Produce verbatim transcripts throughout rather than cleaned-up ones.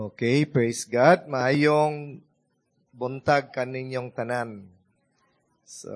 Okay, praise God. Maayong buntag kaninyong tanan. So,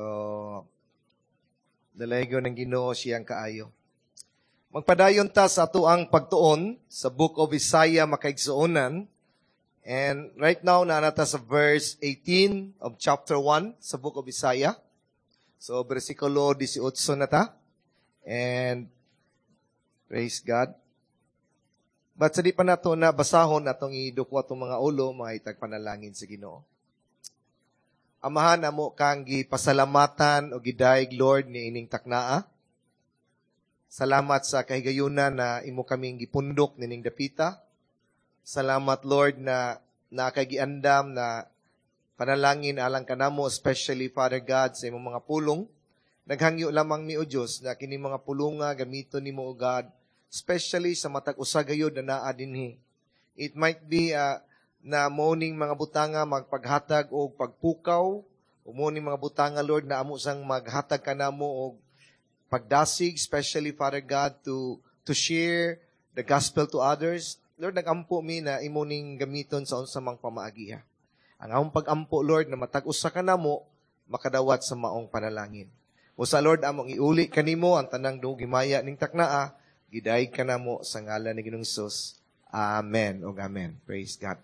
dalaygo ng Ginoo siyang kaayo. Magpadayon ta sa atuang pagtuon sa Book of Isaiah makaigsuonan. And right now, naanata sa verse eighteen of chapter one sa Book of Isaiah. So, versikulo eighteen na ta. And, praise God. But sa di pa nato na basahon atong idukwa itong mga ulo, mga itagpanalangin sa Ginoo. Amahan amo kang gipasalamatan o gidayeg Lord ni ining taknaa. Salamat sa kahigayunan na imo kaming gipundok nining dapita. Salamat Lord na nakagiandam na panalangin alang kanamo, especially Father God sa imong mga pulong. Naghangyo lamang mi o Dios na kini mga pulunga gamiton nimo o God, especially sa matag usagayod na naa dinhi. It might be uh, na morning mga butanga magpaghatag o pagpukaw, o morning mga butanga Lord na amo sang maghatag kanamo og pagdasig, especially Father God to to share the gospel to others. Lord, nagampo mi na imo ning gamiton sa unsa mang pamaagiha. Ang among pagampo Lord na matag usa kanamo makadawat sa maong panalangin. Usa Lord among iuli kanimo ang tanang dugimaya ning taknaa. Gidayeg ka na mo sa ngalan ni Ginoong Hesus. Amen o amen. Praise God.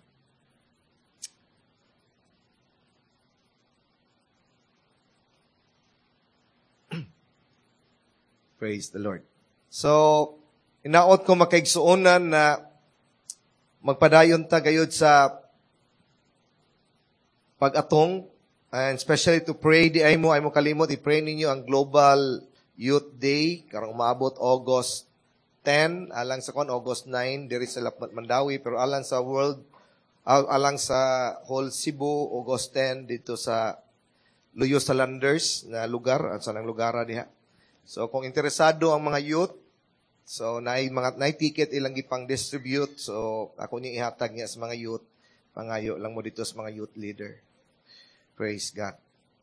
Praise the Lord. So, inaot ko makaigsuonan na magpadayon ta gayud sa pag-atong, and especially to pray, di ay mo, ay mo kalimot, i-pray ninyo ang Global Youth Day, karong maabot August ten, alang sa kon August nine, diri sa Lapmat Mandawi, pero alang sa world, alang sa whole Cebu, August ten, dito sa Luyo Salanders na lugar, at sa nang lugara diha. So, kung interesado ang mga youth, so, naay mga naay ticket ilang gipang distribute, so, ako niya ihatag niya sa mga youth, pangayo lang mo dito sa mga youth leader. Praise God.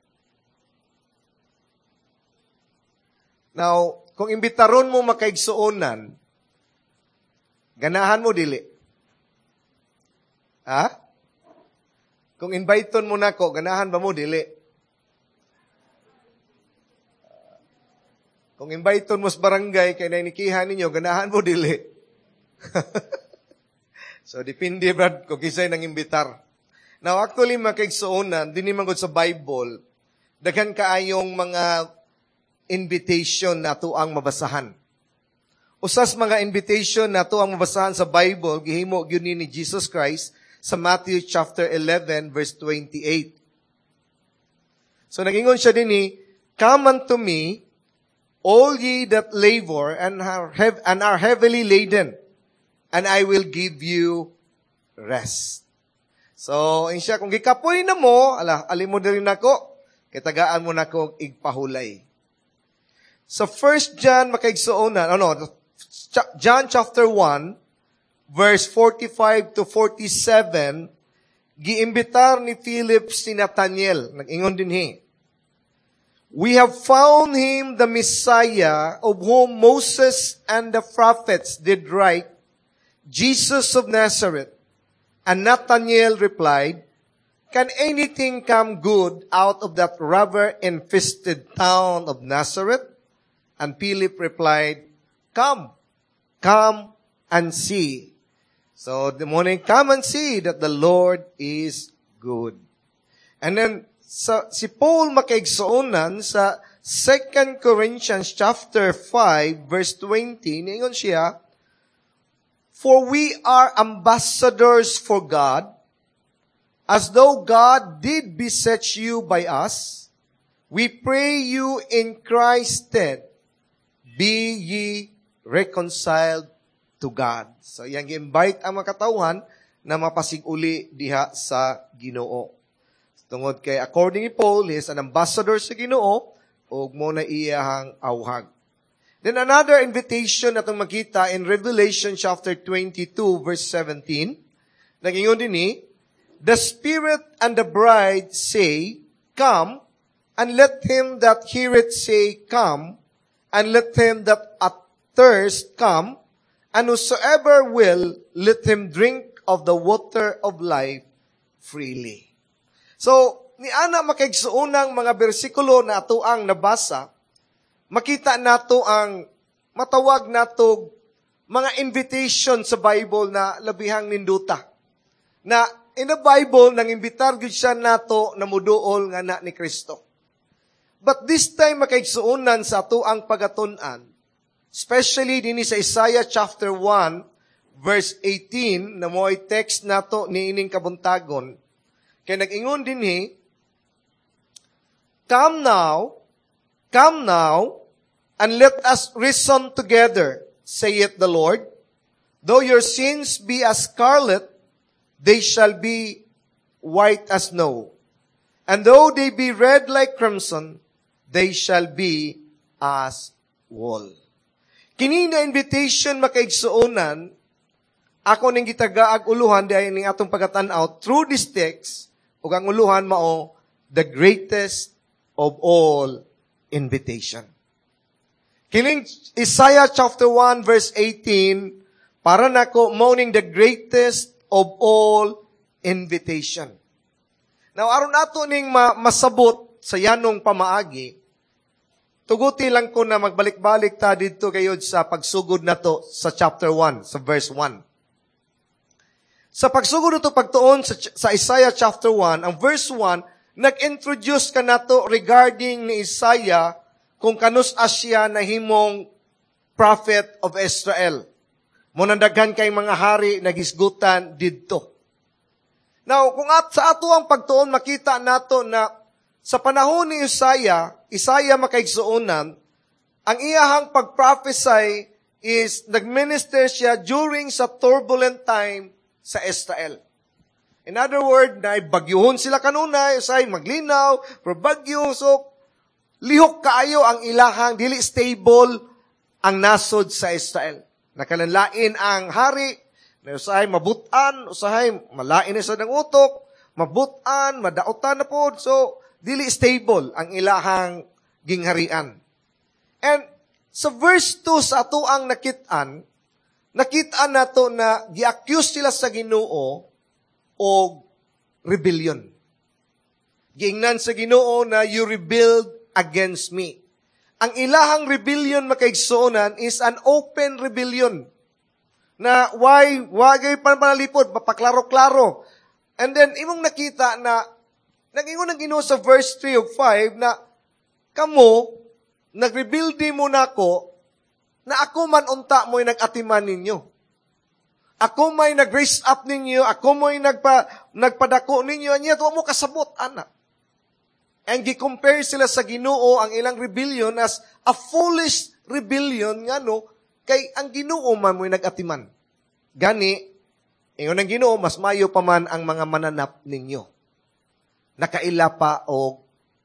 Now, kung imbitaron mo makaigsuonan, ganahan mo dili. Ha? Kung inviteon mo nako, ganahan ba mo dili? Kung inviteon mo sa barangay, kaya nainikihan ninyo, ganahan mo dili. So, depende brad kung kisay nang imbitar. Now, actually, makaigsuonan, dinimangod sa Bible, daghan kaayong mga invitation na to ang mabasahan. Usas mga invitation na to ang mabasahan sa Bible, gihimo gyud ni Jesus Christ sa Matthew chapter eleven verse twenty-eight. So nagingon siya dinhi, "Come unto me, all ye that labor and are hev- and are heavily laden, and I will give you rest." So, insya kung gikapoy na mo, ala, alin mo din nako, kitagaan mo nako igpahulay. Sa First John makaigsuonan, ano, John chapter one, verse forty-five to forty-seven, giimbitar ni Philip si Nathaniel, nag-ingon dinhi, "We have found him the Messiah of whom Moses and the prophets did write, Jesus of Nazareth." And Nathaniel replied, "Can anything come good out of that robber-infested town of Nazareth?" And Philip replied, "Come, come and see." So the morning, come and see that the Lord is good. And then, sa, si Paul makaigsuonan sa Second Corinthians chapter five, verse twenty, niingon siya, "For we are ambassadors for God, as though God did beseech you by us. We pray you in Christ's stead, be ye reconciled to God." So, iyang i-invite ang mga katawhan na mapasig-uli diha sa Ginoo. Tungod kay, according ni Paul, he is an ambassador sa Ginoo, ug mo na iyahang awhag. Then another invitation natong makita in Revelation chapter twenty-two, verse seventeen. Nagingon dinhi, "The Spirit and the bride say, Come, and let him that heareth say, Come, and let him that athirst come, and whosoever will, let him drink of the water of life freely. So, ni ana makigsuunang mga bersikulo na ato ang nabasa, makita nato ang matawag nato mga invitation sa Bible na labihang ninduta. Na in the Bible, nang imbitar gyud siya nato na muduol nga na ni Kristo. But this time makaigsuunan sa ato ang pagatun-an, especially dinhi sa Isaiah chapter one, verse eighteen, na mo'y text nato ni ining kabuntagon, kay nag-ingon dinhi, Come now, come now, and let us reason together, saith the Lord. Though your sins be as scarlet, they shall be white as snow. And though they be red like crimson, they shall be as wool. Kini na invitation makaigsuonan, ako ning gitagaag uluhan dahil ning atong pagatan-out through this text, ug ang uluhan mao the greatest of all invitation. Kining Isaiah chapter one verse eighteen, para nako mourning the greatest of all invitation. Now aron ato ning ma- masabot sa yanong pamaagi, tuguti lang ko na magbalik-balik ta didto kayod sa pagsugod nato sa chapter one, sa verse one. Sa pagsugod nito pagtuon sa, sa Isaiah chapter one, ang verse one, nag-introduce ka nato regarding ni Isaiah kung kanus asya na himong prophet of Israel. Munandaghan kay mga hari nagisgutan didto. Now, kung at sa ato ang pagtuon, makita nato na sa panahon ni Isaiah, Isaiah makaigsuonan, ang iyahang pag-prophesy is nag-minister siya during sa turbulent time sa Israel. In other words, na bagyuhon sila kanunay, usay maglinaw, pero bagyo, so lihok kaayo ang ilahang, dili stable ang nasod sa Israel. Nakalanlain ang hari, na usahay mabutan, usahay malain na sa ng utok, mabutan, madautan na po, so dili stable ang ilahang gingharian. And sa verse two sa ato ang nakitaan, nakitaan nato na gi-accuse sila sa Ginoo o rebellion. Giingnan sa Ginoo na you rebelled against me. Ang ilahang rebellion makaigsuonan is an open rebellion. Na why, wagay panalipod, mapaklaro-klaro. And then, imong nakita na, nag-ingon ng Ginoo sa verse three of five, na, kamo, nag-rebeldi mo na ako, na ako man unta mo'y nag-atiman ninyo. Ako may nag-raise up ninyo, ako mo'y nagpa, nagpadako ninyo, niya, tuwa mo kasabot, anak. And gi-compare sila sa Ginoo ang ilang rebellion as a foolish rebellion nga no, kay ang Ginoo man mo'y nag-atiman. Gani, ingon ang Ginoo, mas mayo pa man ang mga mananap ninyo. Nakaila pa o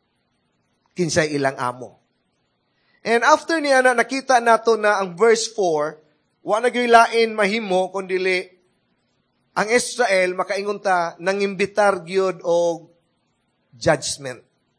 kinsay ilang amo. And after niya na nakita nato na ang verse four, wa na gyud lain mahimo kundili ang Israel makaingon ta nangimbitar gyud og judgment.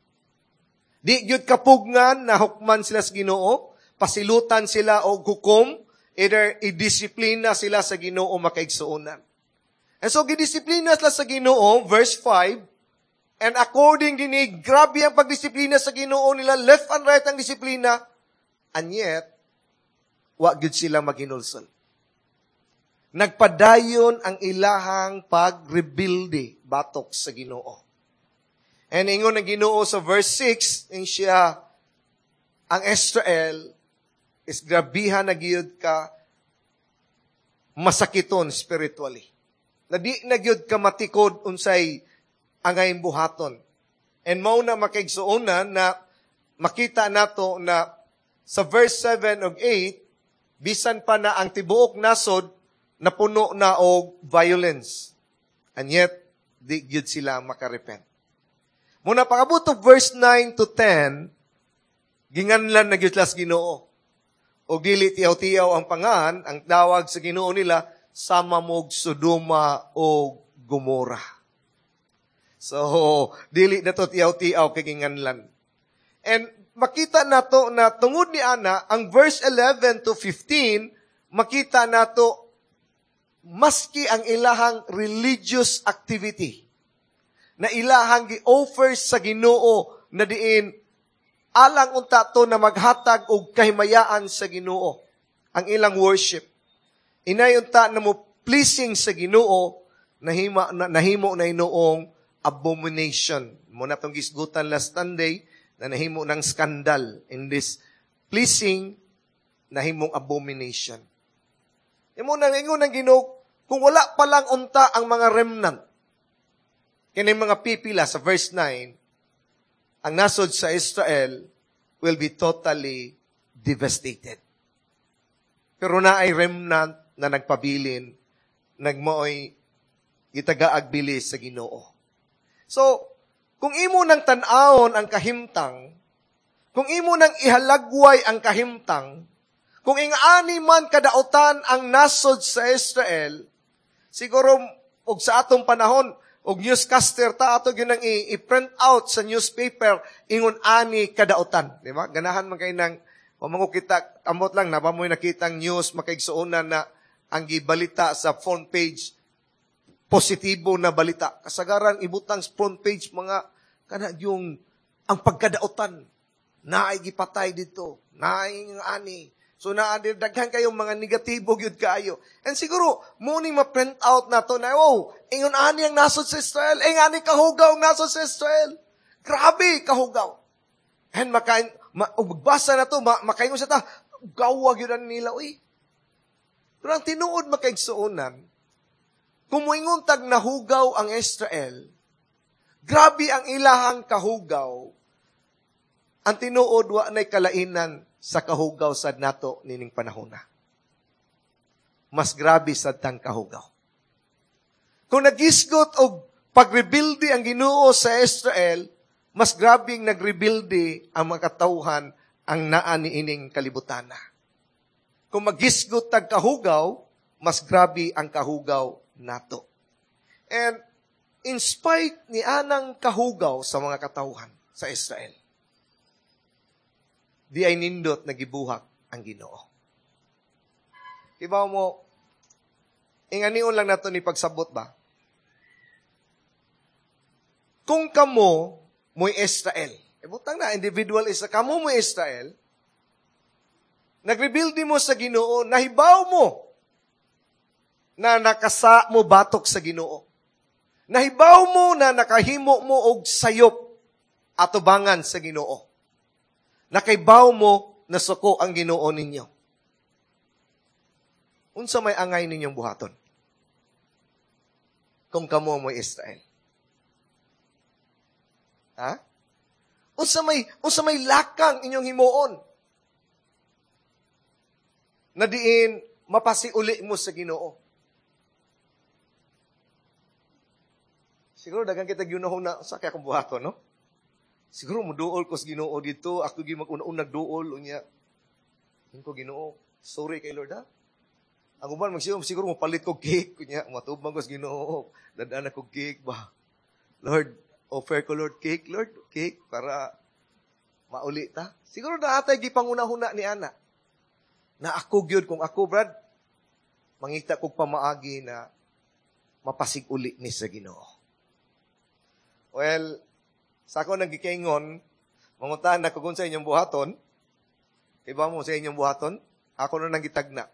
Di gyud kapugnan na hukman sila sa Ginoo, pasilutan sila og hukom, either i-disiplina sila sa Ginoo makaigsuonan. And so gidisiplina sila sa Ginoo, verse five, and according dinhi grabe ang pagdisiplina sa Ginoo nila, left and right ang disiplina, and yet wa gyud sila maginulsol. Nagpadayon ang ilahang pagrebuilde batok sa Ginoo. And ingon ang Ginoo sa verse six, in siya, ang Israel is grabihan na gyud ka masakiton spiritually. Na di na gyud ka matikod unsay angay buhaton. And mao na makaigsuonan na makita nato na sa verse seven of eight, bisan pa na ang tibuok nasod na puno na og violence. And yet, di gyud sila makarepent. Muna pangabot of verse nine to ten, ginganlan na gyud las Ginoo. Og dili tiyaw-tiyaw ang pangan, ang tawag sa Ginoo nila, sama mog Sodoma o Gomora. So, dili na to tiyaw-tiyaw kay ginganlan. And makita nato na tungod ni ana, ang verse eleven to fifteen, makita nato maski ang ilahang religious activity na ilahang gi-offer sa Ginoo na diin alang unta to na maghatag og kahimayaan sa Ginoo ang ilang worship. Inay unta na mo pleasing sa Ginoo nahima na, nahimo na inoong abomination. Muna tong gisgutan last Sunday na nahimo ng skandal in this pleasing nahimong abomination. Imo nang ingon ng Ginoo kung wala pa lang unta ang mga remnant kini mga pipila sa verse nine, ang nasod sa Israel will be totally devastated. Pero na ay remnant na nagpabilin, nagmaoy gitagaag bilis sa Ginoo. So, kung imo nang tan-awon ang kahimtang, kung imo nang ihalagway ang kahimtang, kung ingani man kadautan ang nasod sa Israel, siguro og sa atong panahon, og newscaster ta ato gyud nang i-print out sa newspaper ingon ani kadautan, di ba? Ganahan man kay nang pamango kita amot lang na ba mo'y nakitang news makaigsuonan na ang gibalita sa front page positibo na balita. Kasagaran ibutang sa front page mga kana yung ang pagkadautan naay gipatay dito, naay ani. So naadaghan kayong mga negatibo gyud kaayo. And siguro mo ni ma-print out na to na oh, ingon ani ang nasod sa Israel, ing ani kahugaw ang nasod sa Israel. Grabe kahugaw. And makain ma, magbasa na to, ma, makaingon sa ta, gawag yun nila uy. Pero ang tinuod makaigsuonan, kung moingon tag nahugaw ang Israel, grabe ang ilahang kahugaw. Ang tinuod wa nay kalainan sa kahugaw sad nato nining panahon na. Mas grabe sad tang kahugaw. Kung nagisgot og pagrebuilde ang Ginoo sa Israel, mas grabing nagrebuilde ang mga katawhan ang naa niining kalibutan na. Kung magisgot tag kahugaw, mas grabe ang kahugaw nato. And in spite ni anang kahugaw sa mga katawhan sa Israel, di ay nindot na gibuhak ang Ginoo. Ibaw mo, inganion lang nato ni pagsabot ba? Kung kamo mo'y Israel, e butang na, individual isa, kamo mo'y Israel, nagrebuild mo sa Ginoo, nahibaw mo na nakasa mo batok sa Ginoo. Nahibaw mo na nakahimo mo og sayop atubangan sa Ginoo. Nakaibaw mo na suko ang Ginoo ninyo. Unsa may angay ninyong buhaton? Kung kamo mo'y Israel. Ha? Unsa may unsa may lakang inyong himuon? Na diin mapasiuli mo sa Ginoo. Siguro daghang kita giunahon na sa kay akong buhaton, no? Siguro muduol ko sa Ginoo dito, ako gi mag-una-unag duol unya. Hinko Ginoo, sorry kay Lord ha. Ang uban magsiyo siguro mo palit ko cake kunya, matubang ko sa Ginoo. Dadaan ako cake ba. Lord, offer ko Lord cake, Lord, cake para mauli ta. Siguro na atay gipanguna-huna ni ana. Na ako gyud kung ako brad mangita kog pamaagi na mapasig-uli ni sa Ginoo. Well, sa ako nang gikaingon, manguntahan na kung sa inyong buhaton, iba mo sa inyong buhaton, ako na nang gitagna.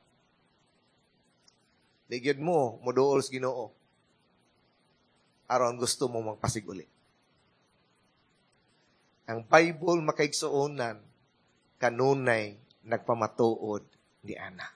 Ligid mo, muduol sa Ginoo. Aron gusto mo magpasiguli. Ang Bible makaigsuonan, kanunay nagpamatuod ni ana.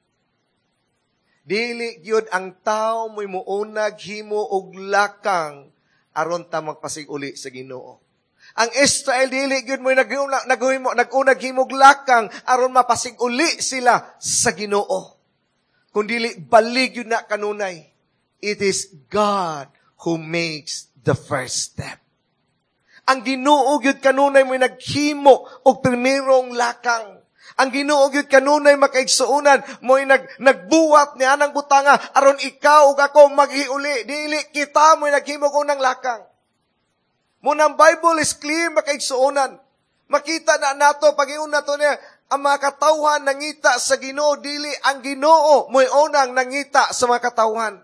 Dili gyud ang tao mo'y muunag himo og lakang aron ta magpasiguli sa Ginoo. Ang Israel dili gyud mo nag-unag naghimo nag-unag himog lakang aron mapasiguli sila sa Ginoo. Kun dili balig gyud na kanunay. It is God who makes the first step. Ang Ginoo gyud kanunay mo naghimo og primerong lakang. Ang Ginoo gyud kanunay makaigsuonan mo'y nag nagbuwat ni anang butanga aron ikaw ug ako maghiuli. Dili kita mo'y naghimo ko ng lakang. Mo nang Bible is clear makaigsuonan. Makita na nato pag-iun nato niya ang mga katawhan nangita sa Ginoo, dili ang Ginoo mo'y unang nangita sa mga katawhan.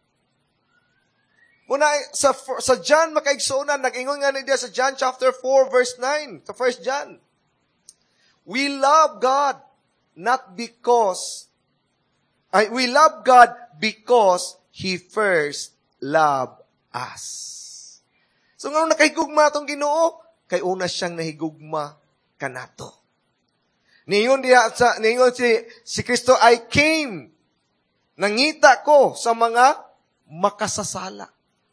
Muna sa sa John makaigsuonan, nag-ingon nga niya sa John chapter four verse nine, sa First John. We love God not because I we love God because He first loved us. So nga nakahigugma atong Ginoo, kay una siyang nahigugma kanato. Niyon diha sa niyon si si Kristo, I came. Nangita ko sa mga makasasala.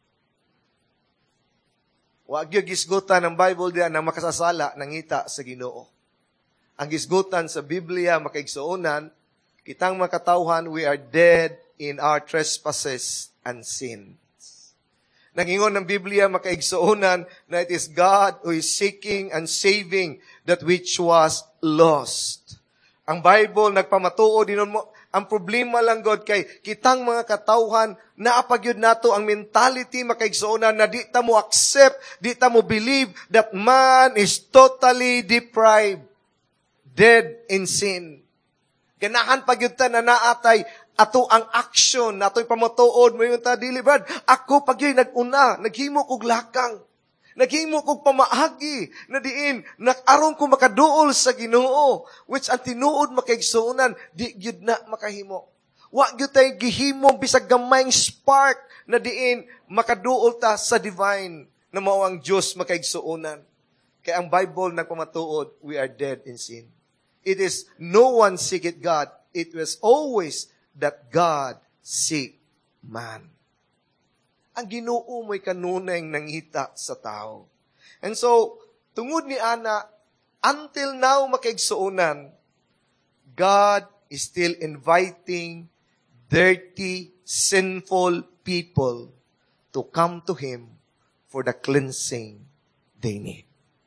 Wa gyud gisgutan ng Bible diha na makasasala nangita sa Ginoo. Ang gisgutan sa Biblia makaigsuonan, kitang makatawhan, we are dead in our trespasses and sins. Nangingon ng Biblia makaigsuonan na it is God who is seeking and saving that which was lost. Ang Bible nagpamatuo dinon mo, ang problema lang God kay kitang mga katawhan naapagyud nato ang mentality makaigsuonan na di ta mo accept, di ta mo believe that man is totally deprived, dead in sin. Ganahan pagyud ta na naatay ato ang action, nato'y pamatuod, mayon ta dili brad. Ako pagyud nag-una, naghimo kog lakang. Naghimo kog pamaagi na diin nakaron ko makaduol sa Ginoo, which ang tinuod makaigsuonan di gyud na makahimo. Wa gyud tay gihimo bisag gamayng spark na diin makaduol ta sa divine na mao ang Dios makaigsuonan. Kay ang Bible nagpamatuod, we are dead in sin. It is no one seeketh God. It was always that God seek man. Ang Ginoo mo'y kanunay nangita sa tao. And so, tungod ni Ana, until now makaigsuonan, God is still inviting dirty, sinful people to come to Him for the cleansing they need.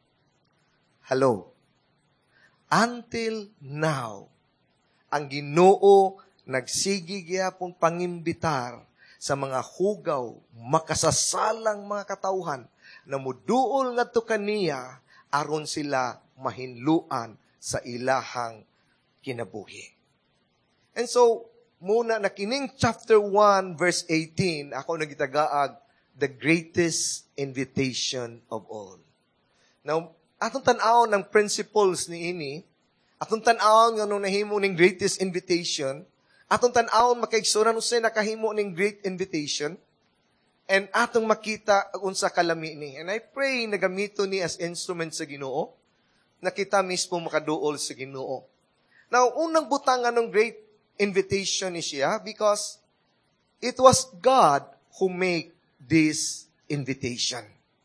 Hello. Until now, ang Ginoo nagsigi gyapon pangimbitar sa mga hugaw, makasasalang mga katawhan na muduol ngadto kaniya aron sila mahinluan sa ilahang kinabuhi. And so, muna na kining chapter one verse eighteen, ako nagitagaag the greatest invitation of all. Now, atong tan-awon ng principles ni ini, atong tan-awon nga nung nahimo ning greatest invitation, atong tan-awon makaigsuran usay nakahimo ning great invitation, and atong makita unsa kalami ni. And I pray na gamito ni as instrument sa Ginoo, na kita mismo makaduol sa Ginoo. Now, unang butangan ng great invitation ni siya because it was God who made this invitation.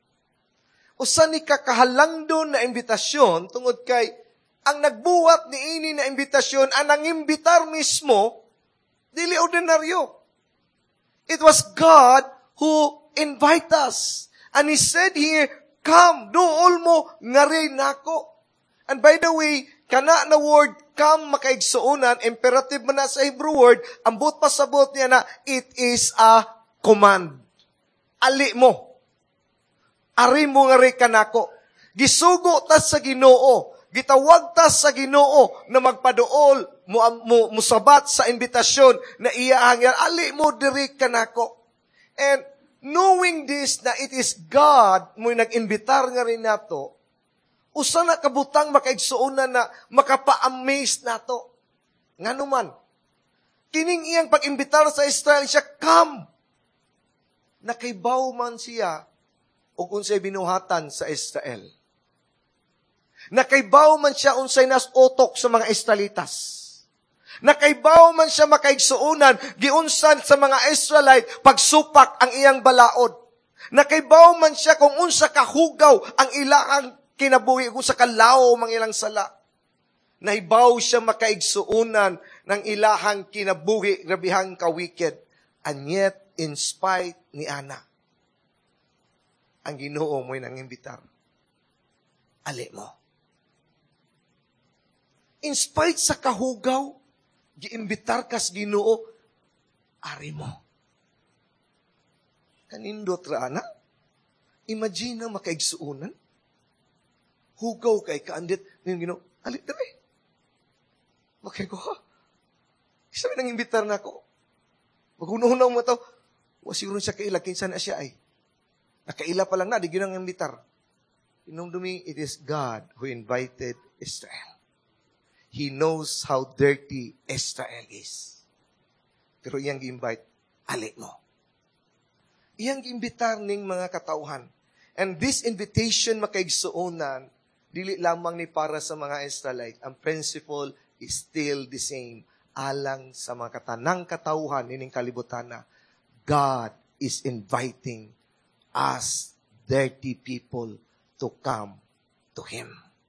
Usa ni kakahalangdon na imbitasyon tungod kay ang nagbuhat ni ini na imbitasyon, ang nangimbitar mismo, dili ordinaryo. It was God who invite us. And He said here, come, duol mo, ngari nako. And by the way, kana na word, come, makaigsuonan, imperative man na sa Hebrew word, ang but pasabot niya na, it is a command. Ali mo. Ari mo ngari kanako. Gisugo ta sa Ginoo. Gitawag ta sa Ginoo na magpaduol, mo, mo, musabat sa imbitasyon na iya hangyan, ali mo diri kanako. And knowing this, na it is God mo nag-imbitar nga rin nato, usa na kabutang makaigsuonan na makapa-amaze nato. Nga naman, kining iyang pag-imbitar sa Israel, siya, come! Nakaibaw man siya o kung siya'y binuhatan sa Israel. Nakaibaw man siya unsay nas utok sa mga Israelitas. Nakaibaw man siya makaigsuonan giunsan sa mga Israelite pagsupak ang iyang balaod. Nakaibaw man siya kung unsa kahugaw ang ilang kinabuhi, kung sa kalaw mang ilang sala. Naibaw siya makaigsuonan ng ilahang kinabuhi, grabihang ka-wicked. And yet, in spite ni Ana, ang Ginoo mo'y nangimbitar. Ali mo. In spite sa kahugaw, giimbitar kas Ginoo, ari mo. Kanindot ra ana? Imagine na makaigsuunan. Hugaw kay kaandit ng Ginoo, ali dali. Bakit ko, ha? Isa nang imbitar na ako. Magunaw-unaw mo ito. O siguro siya kaila, kinsa na siya ay. Nakaila pa lang na, di ginang imbitar. Inumdumi, it is God who invited Israel. He knows how dirty Israel is. Pero iyang gi-invite, ali mo. Iyang gi-imbitar ning mga katauhan. And this invitation makaigsuonan, dili lamang ni para sa mga Israelite. Ang principle is still the same. Alang sa mga katanang katauhan ining kalibutan na God is inviting us, dirty people, to come to Him.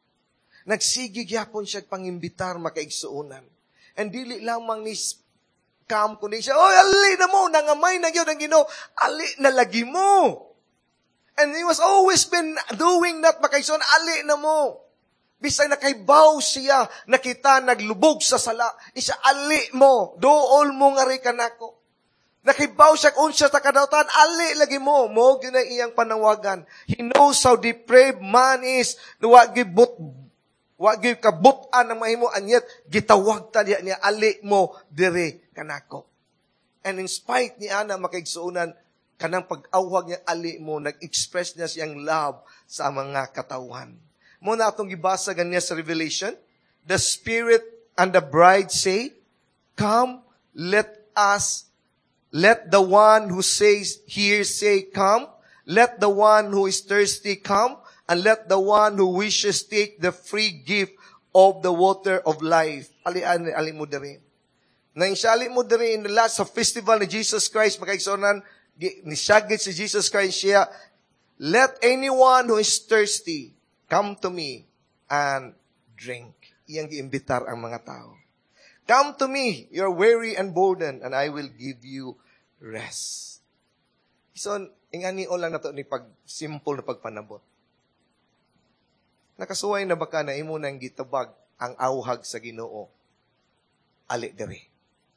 Nagsigig yapon siya pangimbitar makaigsuonan. And dili lamang ni come kundi siya, oy, ali na mo, nangamay na yun ang Ginoo, ali na lagi mo. And He was always been doing that makaigsuonan, ali na mo. Bisay nakaibaw siya, nakita naglubog sa sala, isa ali mo, dool mo nga rin kanako. Nakibaw siya kung siya sa kadautan, ali lagi mo. Mo, yun ang iyang panawagan. He knows how depraved man is, na wag but, wag kabutan ng mahimo, and yet, gitawag ta niya, niya ali mo, dire kanako. And in spite ni Ana, makaigsuunan, kanang pag-awag niya, ali mo, nag-express niya siyang love sa mga katauhan. Muna itong gibasa ganyan sa Revelation. The Spirit and the bride say, come, let us, let the one who says here say, come. Let the one who is thirsty come. And let the one who wishes take the free gift of the water of life. Ali, ali, ali mo diri. Nang sali mo diri in the last of festival ni Jesus Christ, makaigsonan, nisagit si Jesus Christ siya, let anyone who is thirsty come to me and drink. Iyang giimbitar ang mga tao. Come to me, you're weary and burdened, and I will give you rest. So, ingani o lang na to ni pag simple na pagpanabot. Nakasuway na baka na imo nang gitabag ang awhag sa Ginoo? Ali diri.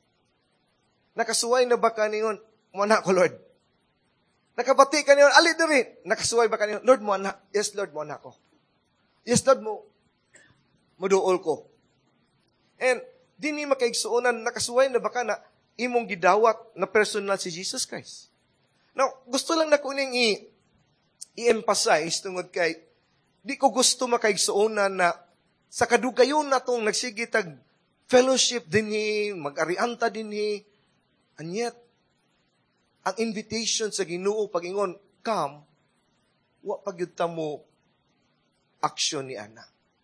Nakasuway na baka ningon, mo na ko Lord. Nakabati ka ningon, ali diri. Nakasuway baka ningon, Lord mo na. Yes Lord mo na ko. Yes, Lord, mo, muduol ko. And, di ni makaigsuonan, nakasuway na baka na imong gidawat na personal si Jesus Christ. Now, gusto lang na kuning i- i-emphasize tungod kay, di ko gusto makaigsuonan na sa kadugayon na itong nagsigitag fellowship dinhi, mag-arianta dinhi, and yet, ang invitation sa Ginoo pag-ingon, come, wa pagyud mo aksyon ni Ana.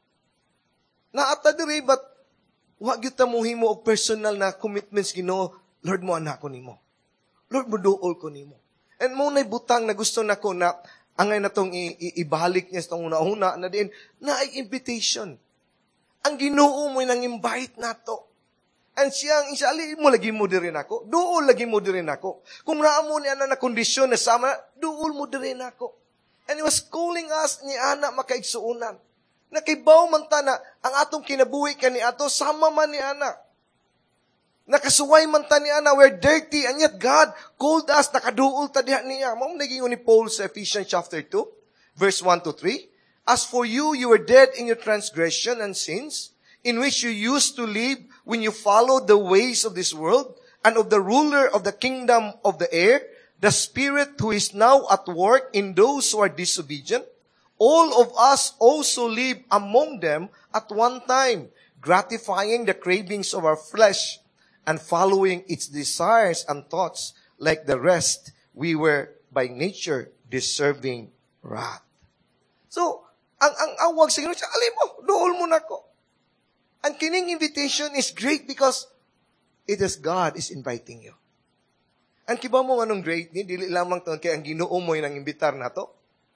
Naata diri, but wag yun mo himo og personal na commitments Ginoo, Lord mo anak ko nimo. Lord mo duol ko nimo. And mo na'y butang na gusto na ko na angay na tong i- i- ibalik niya sa tong una-una na din na ay invitation. Ang Ginoo mo nang invite nato. And siyang isali mo lagi mo diri nako. Duol lagi mo diri nako. Kung naa mo ni ana na kondisyon na sama, duol mo diri nako. And He was calling us ni Ana makaigsuunan. Nakibaw man ta na ang atong kinabuhi kani ato, sama man ni Ana. Nakasuway man ta ni Ana, we're dirty, and yet God called us, nakaduol ta diha niya. Mao naging ni Paul sa Ephesians chapter two, verse one to three. As for you, you were dead in your transgression and sins, in which you used to live when you followed the ways of this world, and of the ruler of the kingdom of the air, the Spirit who is now at work in those who are disobedient. All of us also live among them at one time, gratifying the cravings of our flesh and following its desires and thoughts. Like the rest, we were by nature deserving wrath. So, ang ang awag sa Ginoo, alim mo, duol mo nako. And kining invitation is great because it is God is inviting you. Ang kiba mo anong great ni, dili lamang to kay ang Ginoo mo yung imbitar na to.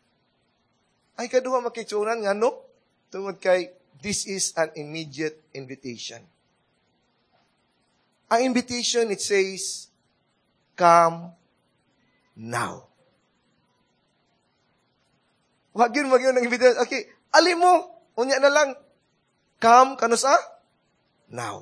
Ay kaduha makitsunan nga no, tungod kay this is an immediate invitation. Ang invitation, it says, come now. Wag yun, wag yun ang invitation. Okay, ali mo, unya na lang, come, kano sa? Now.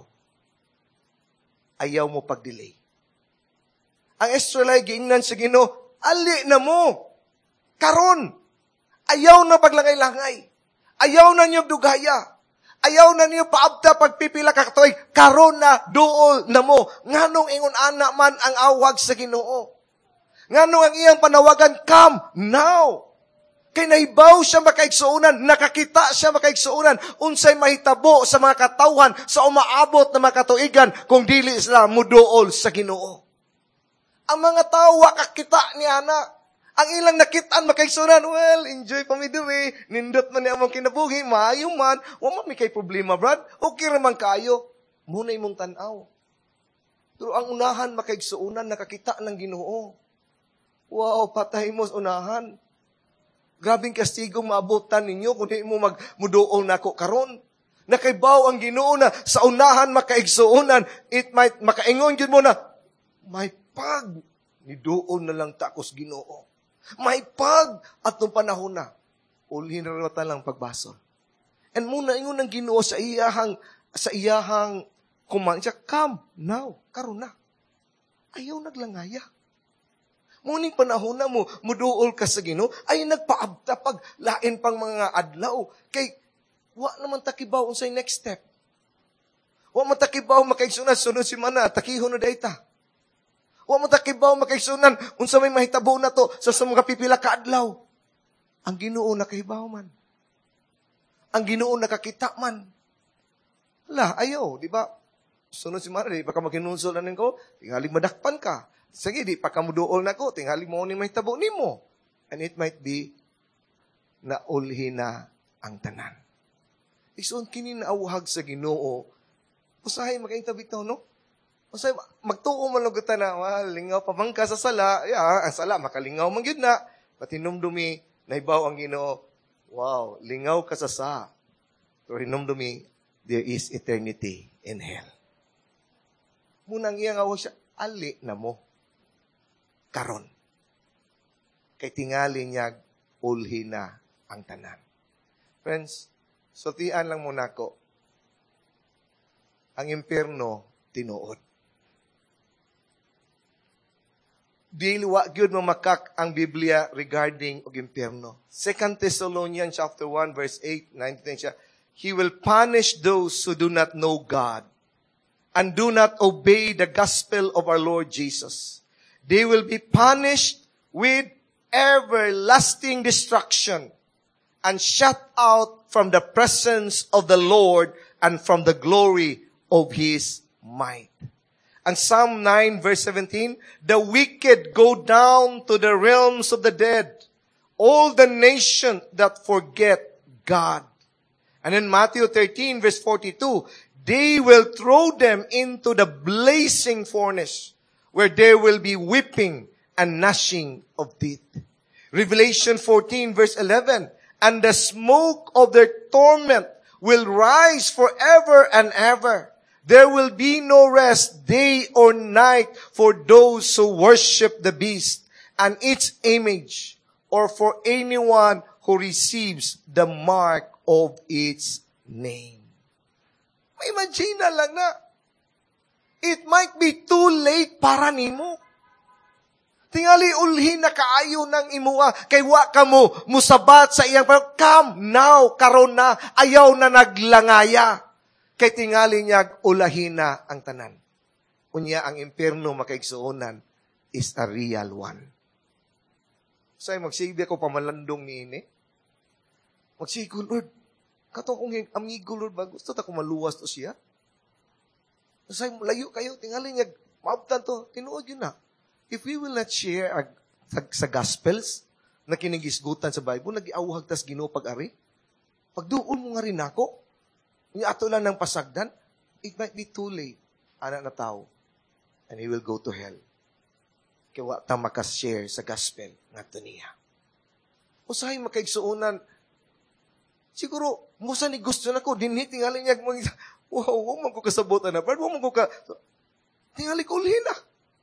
Ayaw mo pag-delay. Ang Israelite, giingnan sa Ginoo, ali na mo. Karon. Ayaw na paglangay-langay. Ayaw na niyog dugaya. Ayaw na niyo paabta pagpipila ka katoy, karon na duol na mo. Nganong ingon ana man ang awag sa Ginoo. Nganong ang iyang panawagan, come now. Kay nahibaw siya makaigsuunan, nakakita siya makaigsuunan, unsay mahitabo sa mga katawhan sa umaabot na mga katuigan kung dili sila muduol sa Ginoo. Ang mga tao wakakita ni ana. Ang ilang nakitaan makaigsuunan, well, enjoy pa mi diri, nindot man ni among kinabuhi, maayo man, wa man mi kay problema, brad. Okay ra man kayo. Muna imong tan-aw. Pero ang unahan makaigsuunan, nakakita ng Ginoo. Wow, patay mo sa unahan. Grabing kastigong maabutan ninyo kung di mo magmuduol nako karon. Nakaibaw ang Ginoo na sa unahan makaigsuunan, it might makaingon gyud mo na may pag ni duol na lang takos Ginoo. May pag atong panahon na ulhin ra ta lang pagbasol. And muna ingon ng Ginoo sa iyahang sa iyahang command siya, come now, karon na. Ayaw naglangaya. Muning panahon na mo, muduol ka sa Ginoo, ay nagpaabta pag lain pang mga adlaw. Kay, wa naman takibaw unsay next step. Wa man takibaw makaigsunan, sunod si mana, takihon na dayta. Wa man takibaw makaigsunan, unsa may mahitabo na to, sa mga pipila ka adlaw. Ang Ginoo nakahibaw man. Ang Ginoo nakakita man. Hala, ayaw, di ba? Sunod si mana, di ba ka makinunsol na ko, tingali madakpan ka. Sige, di pa kamuduol na ko. Tingali mo ni may tabo ni mo. And it might be na ulhi na ang tanan. Ison kini naawhag sa Ginoo. Usahay makainta bitaw, no? Usahay, magtuo man lang kita na, well, lingaw pa bang ka sa sala? Yeah, ang sala, makalingaw man yun na. Patinumdumi, naibaw ang Ginoo. Wow, lingaw ka sa sa. Pero hinumdumi, there is eternity in hell. Munang iyang awag siya, ali na mo. Karon. Kay tingali niya, ulhi na ang tanan. Friends, sultian lang muna ko. Ang impyerno, tinuod. Dili wa gyud mamakak ang Biblia regarding og impyerno. Second Thessalonians chapter one verse eight, nine, ten siya, He will punish those who do not know God and do not obey the gospel of our Lord Jesus. They will be punished with everlasting destruction and shut out from the presence of the Lord and from the glory of His might. And Psalm nine verse seventeen, the wicked go down to the realms of the dead, all the nations that forget God. And in Matthew thirteen verse forty-two, they will throw them into the blazing furnace, where there will be weeping and gnashing of teeth. Revelation fourteen verse eleven, and the smoke of their torment will rise forever and ever. There will be no rest day or night for those who worship the beast and its image, or for anyone who receives the mark of its name. Imagine na lang na, it might be too late para nimo. Tingali ulhin na kaayo ng imuha, kay wa ka mo, musabat sa iyang, come now, karon na, ayaw na naglangaya. Kay tingali niya, ulahin na ang tanan. Unya, ang impyerno makaigsuunan is a real one. Say, magsigbi ako pamalandong ni ini. Magsigo, Lord, kato kong amigo, Lord, ba, gusto ta ko maluwas to siya? Say, layo kayo, tingali niya, maabtan to, tinuod yun na. If we will not share ag, sa, sa Gospels, na kinigisgutan sa Bible, nag-iawhag tas Ginoo pag-ari, pagduol mo nga rin ako, yung ato lang ng pasagdan, it might be too late, anak na tao, and he will go to hell. Kaya wa ta makashare sa Gospel nga ito niya. Usahay makaigsuunan, siguro, musa ni gusto na ko, dinhi tingali niya, wow, huwag man ko kasabutan na, but huwag man ko ka, tingali ko ulhin na.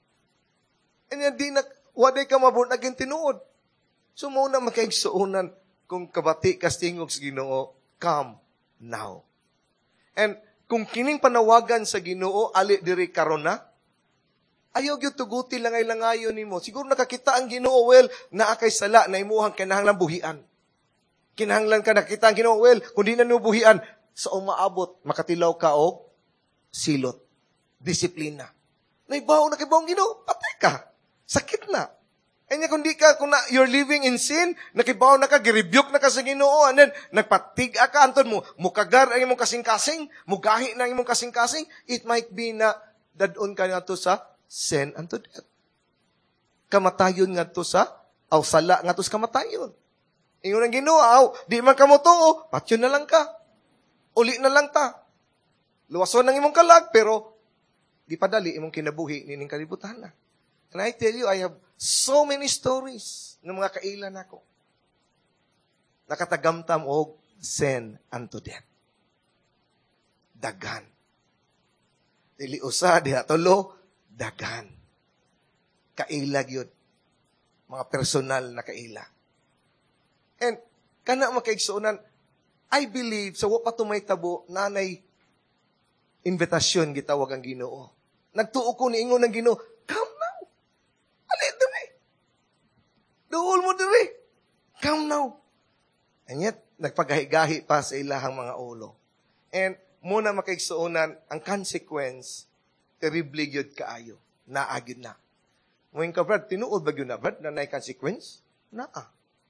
And yan, di na, waday ka mabot naging tinuod. So, muna makaigsuunan, kung kabati kastingog sa Ginoo, come now. And, kung kining panawagan sa Ginoo, ali diri karon na, ayaw gyud tuguti langay-langayon nimo. Siguro nakakita ang Ginoo, well, naa kay sala na imuhang kinahanglan buhian. Kinahanglan ka nakita ang Ginoo, well, kung di na nimo buhian, sa umaabot, makatilaw ka og silot. Disiplina. Naibaw na kibaw ang Ginoo, patay ka. Sakit na. Kanya kung di ka, kung na, you're living in sin, nakibaw na ka, girebuke na ka sa Ginoo, and then, nagpatiga ka, antod mo, mukagar ang imong kasing-kasing, mugahi na ang imong kasing-kasing, it might be na, dadon ka nga to sa sin unto death. Kamatayon nga to sa, aw sala nga to sa kamatayon. Ingon ang Ginoo, aw, di man ka mo to, patyon na lang ka. Uli na lang ta. Luwason ng imong kalag, pero, di padali imong kinabuhi, nining kalibutan na. And I tell you, I have so many stories ng mga kailan ako. Nakatagamtam og sin unto death. Dagan. Dili usa, diha tolo, dagan. Kailag yun. Mga personal na kaila. And, kana makaigsuunan, I believe, sa so, wa pa tumay tabo, nanay, invitasyon gitawag ang Ginoo. Nagtuo ko ni ingon ng Ginoo, come now. Ali, diri. Duol mo diri. Come now. And yet, nagpagahi-gahi pa sa ilahang mga ulo. And, muna makaigsuunan, ang consequence, terribly yun kaayo. Naagid na. Ngayon ka, Brad, tinuod ba yun na, Brad, na na consequence? Naa.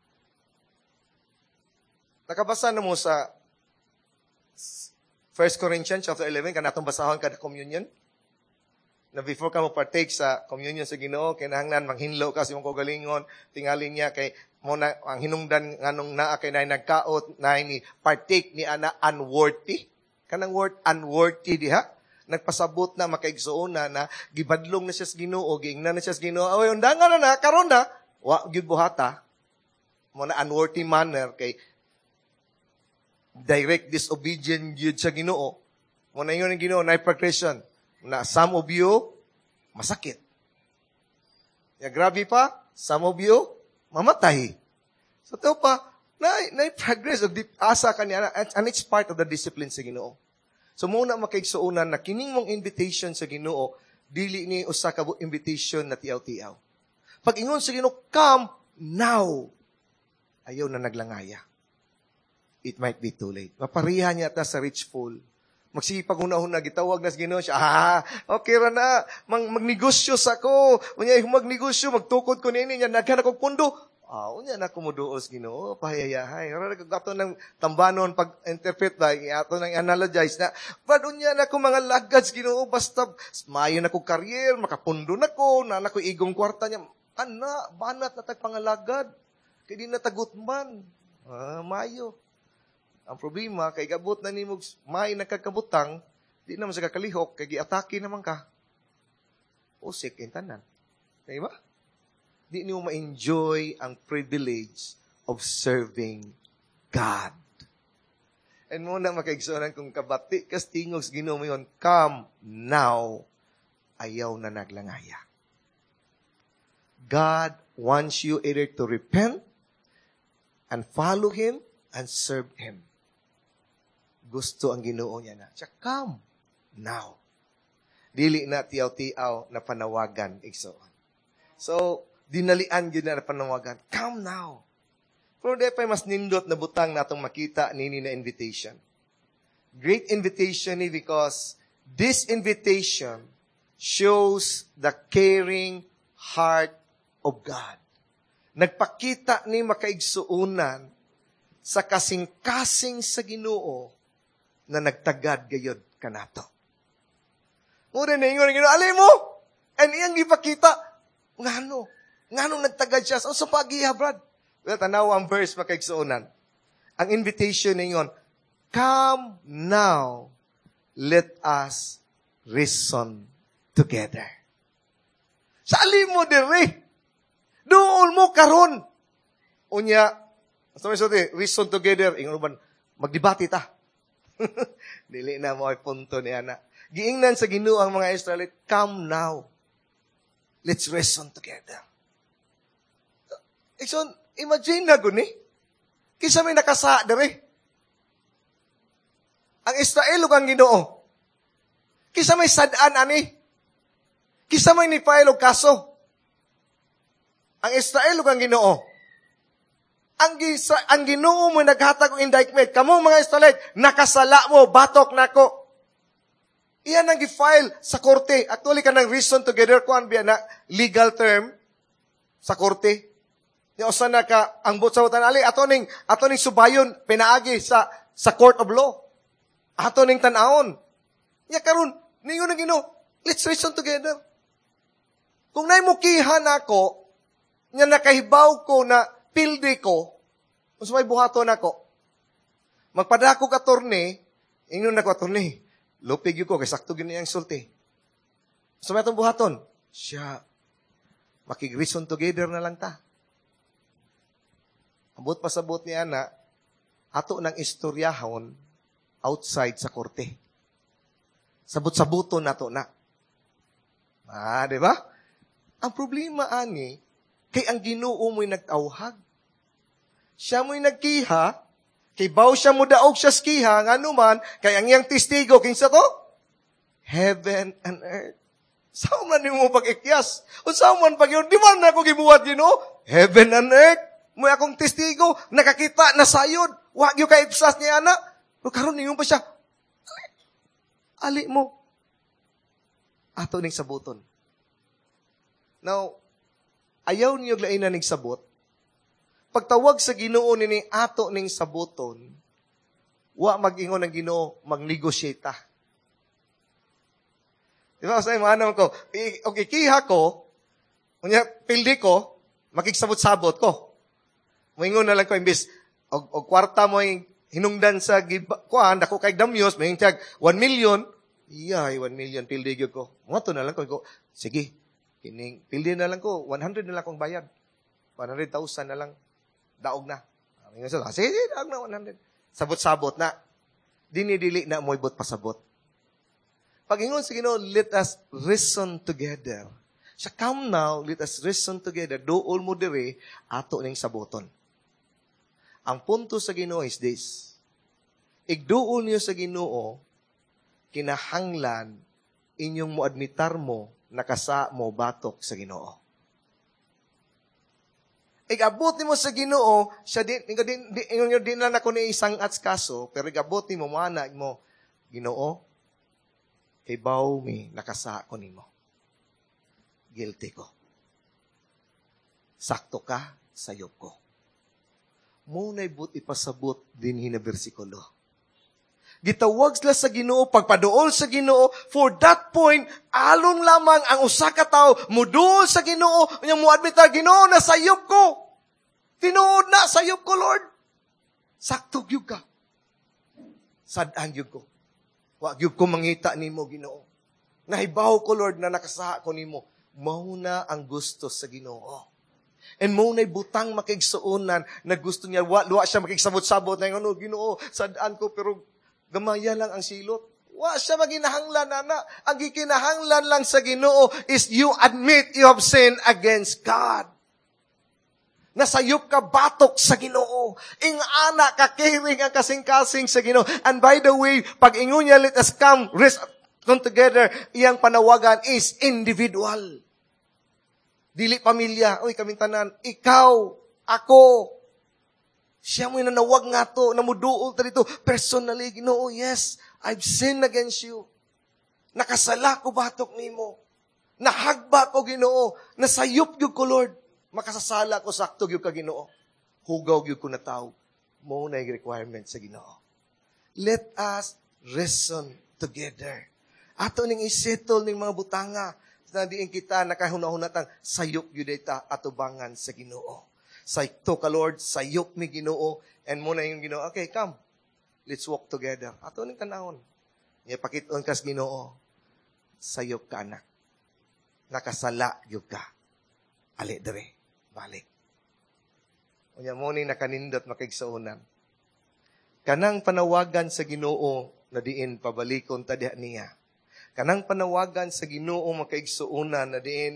Nakabasa na mo sa First Corinthians chapter eleven, kanatong basahon kada communion, na before ka mo partake sa communion sa Ginoo, kinahanglan manghinlo ka sa imong kaugalingon, tingali niya kay mo na ang hinungdan nganong naa kay nay nagkaot na ni partake ni ana unworthy. Kanang word unworthy diha, nagpasabot na makaigsuona na gibadlong na siya sa Ginoo, giingnan na siya sa Ginoo. Oy, undangan na na karon na, wa gyud buhata. Mo na unworthy manner kay direct disobedient yun sa Ginoo. Muna yun ang Ginoo, na progression. Na some of you, masakit. Ya, grabe pa, some of you, mamatay. So, ito pa, na, na progress of asa ka niya, and it's part of the discipline sa Ginoo. So, muna makaigsuunan na kining mong invitation sa Ginoo, dili ni usa ka invitation na tiyaw-tiyaw. Pag ingon sa Ginoo, come now, ayaw na naglangaya. It might be too late. Maparihan niya ta sa rich fool. Magsipag una-una, gitawag na sa Ginoo siya, ah, okay ra na, Mag magnegosyo sa ko. Unya, magnegosyo, magtukod ko nini niya, naghan akong pundo. Ah, unya na kumuduos Ginoo, pahayayahay. Ora nagagato ng tambanon pag-interpret ba, ato nang analogize na, bad unya na ko mga lagads Ginoo, basta mayo na ko career, makapundo na ko, na na ko igong kwarta niya. Ana, banat na tagpangalagad. Kaya di natagutman. Ah, mayo. Ang problema, kay gabot na ni mo, may nagkakabutang, di naman sa kakalihok, kay giatake naman ka. O sick in tanan. Diba? Di niyo ma-enjoy ang privilege of serving God. And muna makaigsunan kung kabati, kas tingog sa Ginoo mo yun, come now, ayaw na naglangaya. God wants you either to repent and follow Him and serve Him. Gusto ang Ginoo niya na. Siya, come now. Dili na tiyaw-tiyaw na panawagan, igsoon. So, dinalian yun na panawagan. Come now. Pero di pa mas nindot na butang natong makita nini na invitation. Great invitation ni because this invitation shows the caring heart of God. Nagpakita ni makaigsuunan sa kasing-kasing sa Ginoo na nagtagad gayod kanato. Muna na ingon, alay mo! And iyang ipakita, ngano? Ngano nagtagad siya? So, sa pag-iya, Brad. Well, tanaw ang verse makaigsuunan. Ang invitation na ingon, come now, let us reason together. Sali mo dire. Doon mo karon. Unya, so, so, reason together, ingon ba, magdebate ta. Dili na mo ay punto ni Ana. Giingnan sa Ginoo ang mga Israelite, come now. Let's reason together. So, imagine na guni. Kisa may nakasa dere. Ang Israel ug ang Ginoo. Kisa may sad-an ani. Kisa may ni file og kaso. Ang Israel ug ang Ginoo. ang, gisa, ang Ginoo mo naghatag og indictment. Kamo mga Israelite, nakasala mo, batok nako. Iyan ang gi-file sa korte. Actually, kanang reason together ko ang biya na legal term sa korte. Yung usa na ka, ang bot sa utan ali, ato ning, ato ning subayon, pinaagi sa, sa court of law. Ato ning tanawon. Ya karon, ninyo na Ginoo, let's reason together. Kung naay mo kihan ako, nga nakahibaw ko na pildi ko, kung may buhaton ako, magpadako ka attorney, inyo na ko attorney, lupig yun ko, kay sakto yun niyang sulti. So may itong buhaton, siya, makig-reason together na lang ta. Abot pasabot ni Ana, ato ng istoryahon outside sa korte. Sabot-sabuton nato na. Ah, di ba? Ang problema, ani, kay ang Ginoo mo'y nagtawhag. Siya mo'y nagkiha, kay baw siya mo daog siya skiha, nga naman, kay ang iyang testigo, kinsa to? Heaven and earth. Saan man mo pag-ikyas? O saan man pag-iyon? Di man na ako gibuhat, Ginoo? Heaven and earth. Mo'y akong testigo, nakakita, nasayod. Wag yung kaipsas niya, anak. Pero karon niyo pa siya. Ali mo. Ato ning sabuton. Now, ayaw niyo lain na ning sabot. Pagtawag sa Ginoo nini ato ning sabuton, wa mag-ingon ng Ginoo, mag-negotiate ta. Di ba? Sa mga naman ko, okay, kiha ko, kunya, pildi ko, makigsabot-sabot ko. Moingon na lang ko, imbis, og, og kwarta mo yung hinungdan sa kuan, dako kay damyos, may tiyag, one million, iyay, one million, pildi gyud ko. Mga to na lang ko, ko sige, kining, pildi na lang ko, one hundred na lang kong bayad. one hundred thousand na lang, daog na. Sige, daog na, one hundred. Sabot-sabot na. Dinidili na mo ibot pasabot. Pag-ingon sa Ginoo, let us reason together. Sa come now, let us reason together. Dool mo dire, ato ning saboton. Ang punto sa Ginoo is this. Igduol niyo sa Ginoo, kinahanglan, inyong moadmitar mo, nakasa mo batok sa Ginoo. Igabot mo sa Ginoo, siya din, din, din, din, din lang ako ni isang ats kaso, pero igabot mo, mana mo, Ginoo, kay baw mi, nakasa ko nimo. Guilty ko. Sakto ka, sayop ko. Muna'y but ipasabot din hina bersikulo. Gitawag sila sa Ginoo, pagpaduol sa Ginoo, for that point, alon lamang ang usa ka tawo, muduol sa Ginoo, unyang muadmitar, Ginoo, nasayop ko. Tinuod na, sayop ko, Lord. Sakto gyud ka. Sad-an gyud ko. Wa gyud ko mangita nimo, Ginoo. Nahibaw ko, Lord, na nakasaha ko nimo. Mauna ang gusto sa Ginoo. And mauna'y butang makigsuunan na gusto niya, wa, luwa siya makigsabot-sabot na yung ano, Ginoo, sad-an ko, pero gamaya lang ang silot. Wa siya maginahanglan, nana. Ang gikinahanglan lang sa Ginoo is you admit you have sinned against God. Nasayop ka batok sa Ginoo. Ing ana kakiring ang kasing-kasing sa Ginoo. And by the way, pag ingon niya, let us come, rest come together, iyang panawagan is individual. Dili pamilya. Uy, kaming tanan, ikaw, ako. Siya mo'y nanawag nga to, namuduol ta dito. Personally, Ginoo, yes, I've sinned against you. Nakasala ko batok nimo. Nahagba ko, Ginoo. Nasayop gyud ko, Lord. Makasasala ko, sakto gyud ka, Ginoo. Hugaw gyud ko na tao. Mo na yung requirement sa Ginoo. Let us reason together. Ato ning isettle ning mga butanga na diin kita nakahuna-hunatang sayop gyud ta atubangan sa Ginoo. Sayto ka, Lord, sayop mi Ginoo, and mo na yung Ginoo, okay, come. Let's walk together. Ato ning kanahon. Nga pakiton kas Ginoo. Sayop ka, anak. Nakasala gyud ka. Ali dire. Balik. Unya mo ni nakanindot makigsaunan. Kanang panawagan sa Ginoo na diin pabalikon ta diha niya. Kanang panawagan sa Ginoo makaigsuunan na diin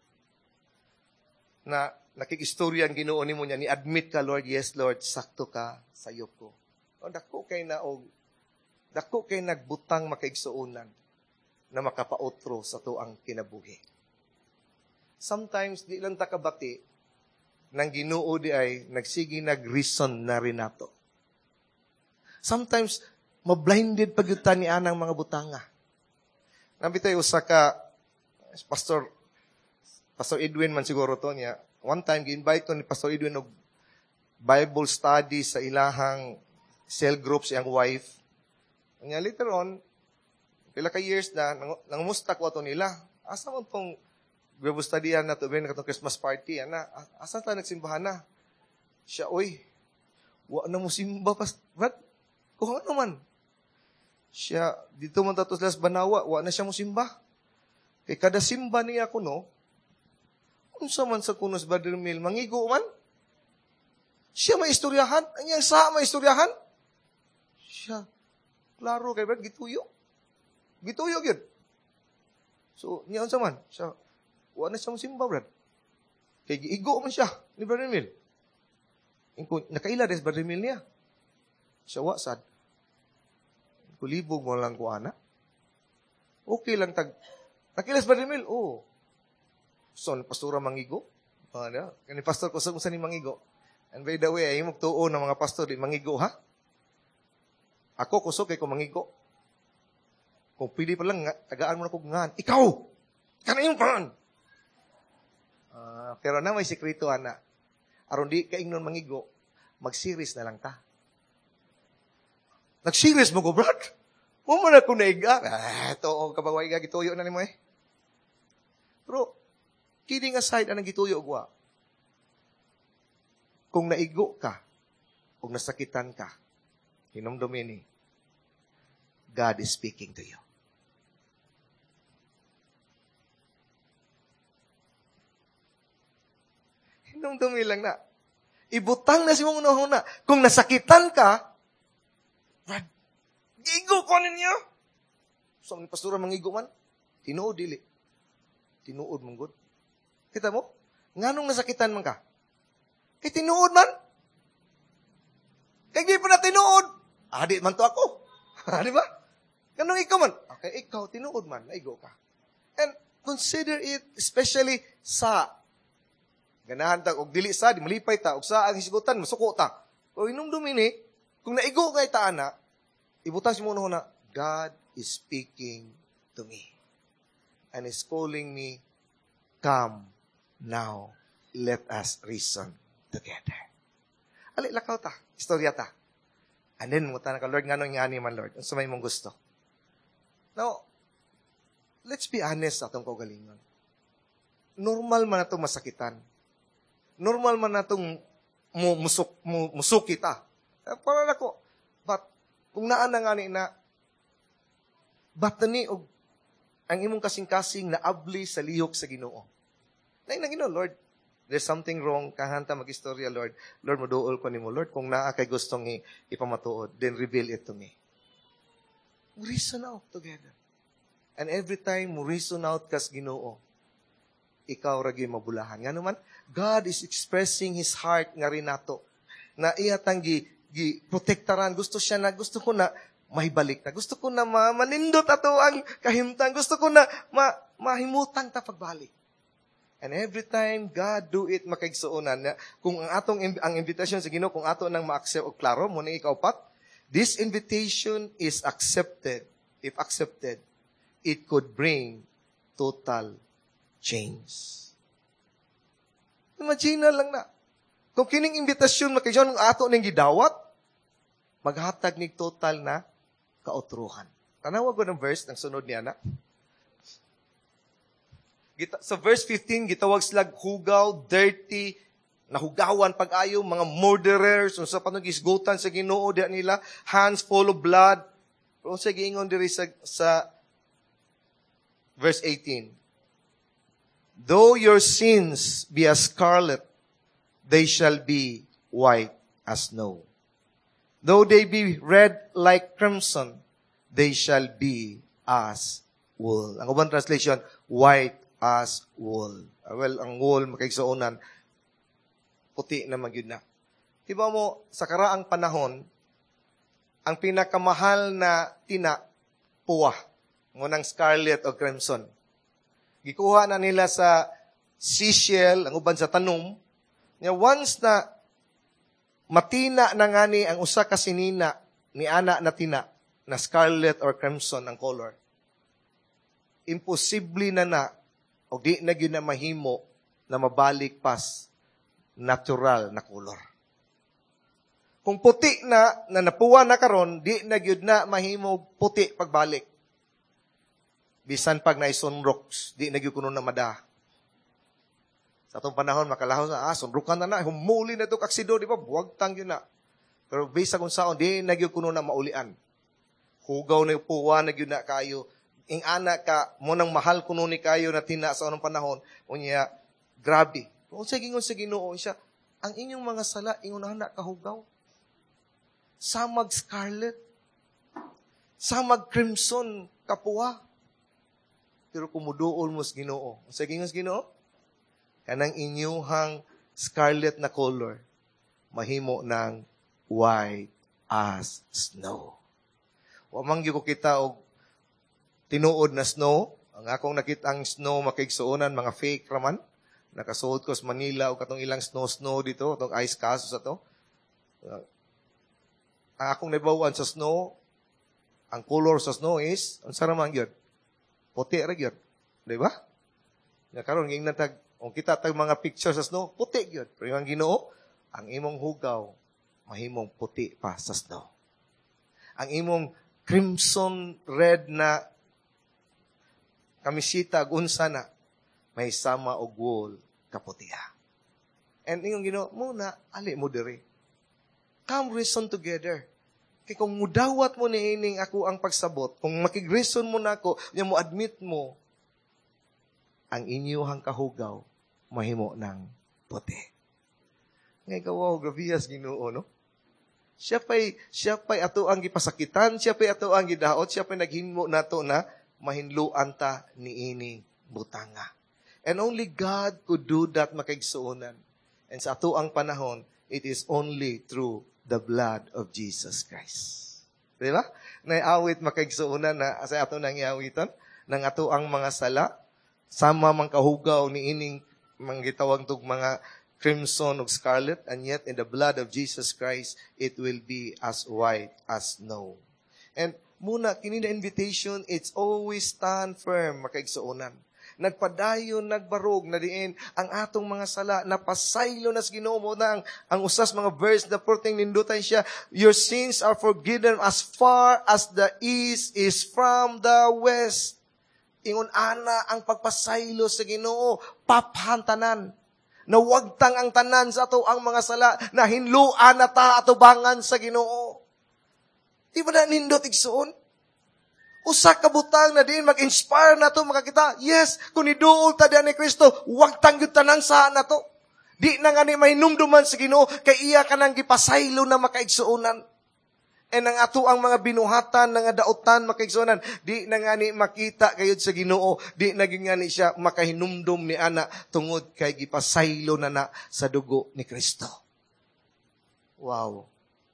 na nakikistorya ang Ginoo nimo niya, ni admit ka, Lord, yes Lord, sakto ka, sayop ko. O dako kay na og dako kay nagbutang makaigsuunan na makapautro sa tuang kinabuhi. Sometimes di lang ta kabati ng Ginoo di ay nagsigi nag-reason na rin nato. Sometimes, mablinded pag yuta ni anang mga butanga. Nabitay usa ka, Pastor, Pastor Edwin man siguro to niya, one time, gi-invite to ni Pastor Edwin og Bible study sa ilahang cell group siyang wife. Nga later on, pila ka years na, nang, nangumusta ko ato nila. Asa mo itong Bible study yan na to, ben, katong Christmas party, yan na, asa ta nagsimbahan na? Siya, oy, wa na mo simba, pas, Brad, kung ano man. Siya, dito man tatos las Banawa, wa na siya mo simba. Kay kada simba niya kuno, unsa man sa kunos Brother Mil, mangigo man. Siya may istoryahan. Ang yan sa may istoryahan. Siya, klaro kay Brad, gituyo. Gituyo yun. So, niya unsa man. Siya, wa na siya mo simba, Brad. Kay giigo man siya ni Brother Mil. Nakaila des Brother Mil niya. Siya, wa sad. Kulibog mo lang ko, ana. Okay lang tag... Nakilas Brother Mil? Oo. So, pastora mangigo? Ano? Kani pastor ko sa ni mangigo. And by the way, ay magtuo ng mga pastor di mangigo, ha? Ako, kusok kay ko mangigo. Kung pili pa lang, tagaan mo na kong ngan. Ikaw! Kanayon pa! Uh, pero na may sekreto, ana. Aron di kaingnon mangigo, mag-series na lang ta. Nag-series mo ko, Brad? Mo man ako naiga. Ah, ito, oh, kabaway ka, gituyo na ni mo eh. Pero, kidding aside, anong gituyo ko, kung naigo ka, kung nasakitan ka, hinumdumin ni, God is speaking to you. Hinumdumin lang na. Ibutang na si mong unahuna. Kung nasakitan ka, Brad, gigo ko ninyo. So, ang pastora mangigo man, tinuod dili. Tinuod mong good. Kita mo? Nganong nasakitan man ka? Kay tinuod man. Kay di pa na tinuod. Adi man to ako. Di ba? Ganong ikaw man. Okay, ikaw, tinuod man, naigo ka. And consider it, especially sa ganahan ta, og dili sa, di malipay ta, og sa ang hisgutan, masuko ta. O inumdumin eh, kung naigo kay ta ana, ibutas mo na, God is speaking to me. And is calling me, come now, let us reason together. Ali, lakaw ta, istorya ta. And then, muta na ka, Lord, nga nung nga man, Lord, ang sumay mong gusto. Now, let's be honest sa atong kaugalingon. Normal man na itong masakitan. Normal man na itong musuk, musuki ta. Para na ko, but, kung naan na nga ni na, ba't na ni, og, ang imong kasing-kasing na abli sa lihok sa Ginoo. Na ina Ginoo, Lord, there's something wrong, kahanta mag-istorya, Lord. Lord, maduol ko ni mo. Lord, kung naa kay gustong i- ipamatuod, then reveal it to me. Reason out together. And every time mo reason out kas Ginoo, ikaw ragi mabulahan. Nga naman, God is expressing His heart nga rin nato. Na iyatang gi, gi protektaran. Gusto siya na, gusto ko na mahibalik na. Gusto ko na ma, manindot ato ang kahimtang. Gusto ko na ma, mahimutan ta pagbalik. And every time God do it makaigsuonan na kung ang atong ang invitation sa Ginoo kung ato nang ma-accept og klaro mo ni ikaw pat, this invitation is accepted. If accepted, it could bring total change. Imagine na lang na. Kung kining invitasyon makigsuon ng ato ning gidawat, maghatag nig total na kautruhan. Tanawag ko ng verse ng sunod niya na. Sa verse fifteen, gitawag sila hugaw, dirty, nahugawan pag-ayo, mga murderers, sa panagisgutan sa Ginoo diya nila, hands full of blood. Pero sa giingon diri sa, sa verse eighteen, though your sins be as scarlet, they shall be white as snow. Though they be red like crimson, they shall be as wool. Ang ubang translation, white as wool. Well, ang wool, makaigsuonan, puti na magyud na. Diba mo, sa karaang panahon, ang pinakamahal na tina, puwa, ngunang scarlet o crimson. Gikuha na nila sa seashell, ang uban sa tanom, Nga once na matina na nga ni ang usa ka sinina ni ana na tina, na scarlet or crimson ang color, imposible na na, o di na yun na mahimo na mabalik pas natural na color. Kung puti na, na napuwa na karon, di na yun na mahimo puti pagbalik. Bisan pag na-sunrocks, di na yun kuno na mada. Sa atong panahon, makalahon na, ah, sunrukan na na, humuli na ito kaksido, di ba? Buwag tang yun na. Pero bisa kung saan, di na yun kuno na maulian. Hugaw na yung puwa, na yun na kayo. Ing anak ka, munang mahal kuno ni kayo na tina sa anong panahon, unya, grabe. Kung sa gingon sa Ginoo siya, ang inyong mga sala, ingon na kahugaw. Samag scarlet. Samag crimson kapuwa. Pero kumuduol mo sa Ginoo. Sa gingon sa Ginoo, kanang inyuhang scarlet na color, mahimo ng white as snow. Wamang gyud ko kita og tinuod na snow. Ang akong nakita ang snow makigsuonan, mga fake raman. Nakasuot ko sa Manila o katong ilang snow-snow dito, itong ice castle sa to. Uh, ang akong nabawan sa snow, ang color sa snow is, ang saramang yun, puti ra yun. Diba? Nga karon nging natag, kung kita tag mga picture sa snow, puti yun. Pero yung Ginoo, ang imong hugaw, mahimong puti pa sa snow. Ang imong crimson red na kamisita, unsa na, may sama og wool kaputiha. And yung Ginoo, muna, ali mo diri. Come reason together. Kaya kung mudawat mo ni ining ako ang pagsabot, kung makig-reason mo na ako, niya mo admit mo, ang inyuhang kahugaw, mahimo ng puti. Ngay kawaw, grabiyas Ginoo, no? Siya pa'y, siya pa'y ato ang gipasakitan, siya pa'y ato ang gidaot, siya pa'y naghinmo nato na mahinluan ta ni ining butanga. And only God could do that makaigsuonan. And sa ato ang panahon, it is only through the blood of Jesus Christ. Di ba? Naiawit makaigsuonan na sa ato nang iawiton, ng ato ang mga sala, sama mang kahugaw ni ining manggitawag tog mga crimson o scarlet, and yet in the blood of Jesus Christ, it will be as white as snow. And muna, kini na invitation, it's always stand firm, makaigsuonan. Nagpadayon, nagbarog, na diin, ang atong mga sala, napasaylo na sa Ginoo mo na ang, ang usas mga verse na porting nindutan siya, your sins are forgiven as far as the east is from the west. Ingon ana ang pagpasaylo sa Ginoo, paphantanan. Nawagtang ang tanan sa ato ang mga sala, na hinluan na ta atubangan sa Ginoo. Di ba na nindot igsuon? Usa ka butang na din mag-inspire na to makakita. Yes, kung iduol ta diyan ni Kristo, wag tangyud tanan sa na to. Di na nga ni mahinumduman sa Ginoo kay iya kanang gipasaylo na makaigsuonan. And ang ato ang mga binuhatan nga dautan makaigsuonan, di na nga ni makita kayod sa Ginoo, di na nga ni siya makahinumdum ni ana tungod kay gipasaylo na na sa dugo ni Kristo. Wow.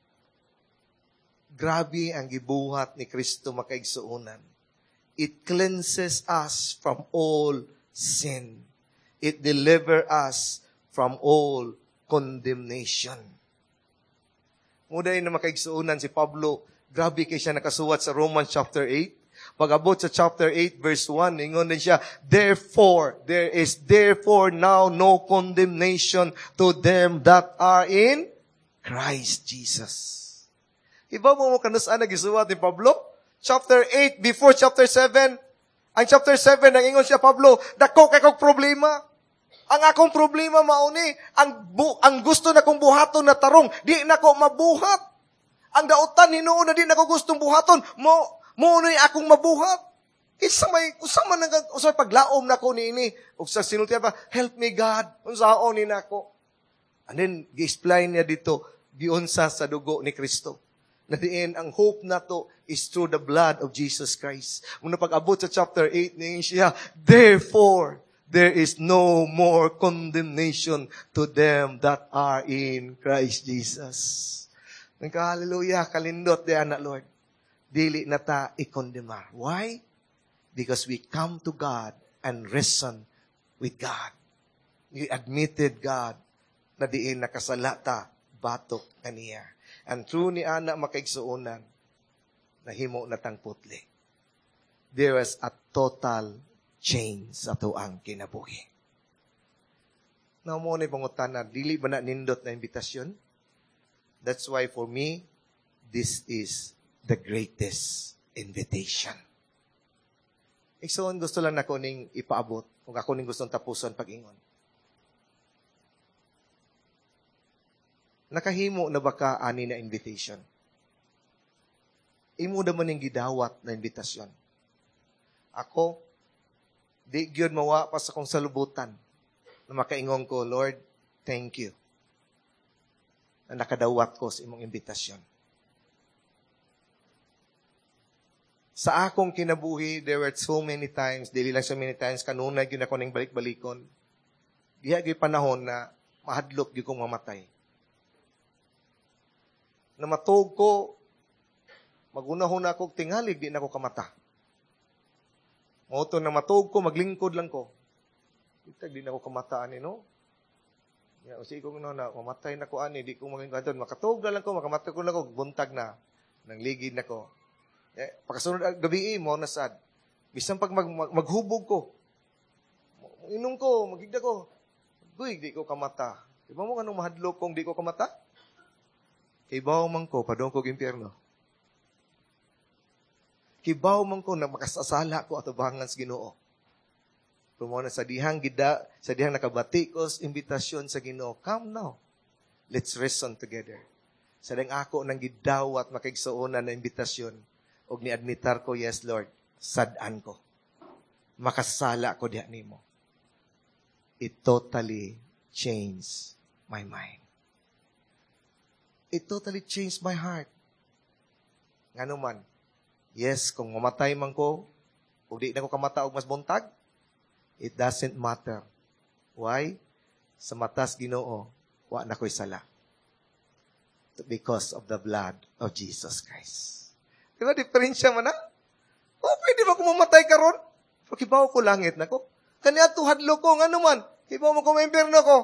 Grabe ang gibuhat ni Kristo makaigsuonan. It cleanses us from all sin. It delivers us from all condemnation. Muday na makaigsuonan si Pablo, grabe kay siya nakasuwat sa Romans chapter eight. Pag-abot sa chapter eight verse one, ingon din siya, therefore, there is therefore now no condemnation to them that are in Christ Jesus. Iba mo mo kanusaan na gisuwat ni Pablo? Chapter eight, before chapter seven. Ang chapter seven, nangingon siya, Pablo, dako kay kong problema. Ang akong problema mauni, ang, bu- ang gusto na kong buhaton na tarong, di na ko mabuhat. Ang dautan, hinuon na di na ko gustong buhaton, mo, mo na akong mabuhat. Isa may, usama na, usama paglaom na ko ni ini. O sa sinultihan pa, help me God, unsaon ni na ko. And then, gi-explain niya dito, giunsa sa dugo ni Kristo. Na diin, ang hope na to is through the blood of Jesus Christ. Muna pag-abot sa chapter eight, niya siya, therefore, there is no more condemnation to them that are in Christ Jesus. Hallelujah, kalindot di anak Lord. Dili na ta ikondemar. Why? Because we come to God and reason with God. We admitted God na diin nakasalata batok kaniya. And through ni ana makaigsuonan, nahimo natang putli. There was a total change sa tuang kinabuhi. Now mo ni pangutana, dili ba na nindot na imbitasyon? That's why for me, this is the greatest invitation. Iksoon, gusto lang na ko ning ipaabot, kung ako ning gustong tapuson pag-ingon. Nakahimo na ba ka ani na invitation? Imo da man ning gidawat na invitasyon. Ako, di gyud mawa pa sa kong salubutan na makaingon ko, Lord, thank you na nakadawat ko sa imong imbitasyon. Sa akong kinabuhi, there were so many times, dili lang so many times, kanunay yun ako ning balik-balikon. Diya gyud panahon na mahadlok gyud kong mamatay. Na matug ko, magunahon na ako tingalig, di na ako kamata. Moto na matug ko, maglingkod lang ko. Itag, di na ako kamataan, eh, no? Ya, usi ko no, na mamatay na ko ani, di ko maging kadon. Makatug na lang ko, makamatay ko na ko, buntag na. Nangligid na ko. Eh, pagkasunod gabi, eh, mo nasad. Bisan pag mag, mag, maghubog ko, inom ko, magigda ko, guig, di ko kamata. Diba mo anong mahadlok kung di ko kamata? Kibaw man ko, padong ko impyerno. Kibaw man ko na makasasala ko at abangan sa Ginoo. Tumo na sa dihang gida, sa dihang nakabati ko sa imbitasyon sa Ginoo. Come now. Let's reason together. Sa dihang ako nang gidawat makaigsuonan na imbitasyon og ni-admitar ko, yes Lord, sad-an ko. Makasala ko diha nimo. It totally changed my mind. It totally changed my heart. Nga naman, yes, kung mamatay man ko, o di na ko kamata og mas buntag, it doesn't matter. Why? Sa matas Ginoo, wa na ko'y sala. Because of the blood of Jesus Christ. Di ba, diferensya man na? O, pwede ba kung mamatay karon? Pakibaw ko langit na ko. Kanya tuhadlo ko, nga naman, kibaw mo ko maimpirno ko.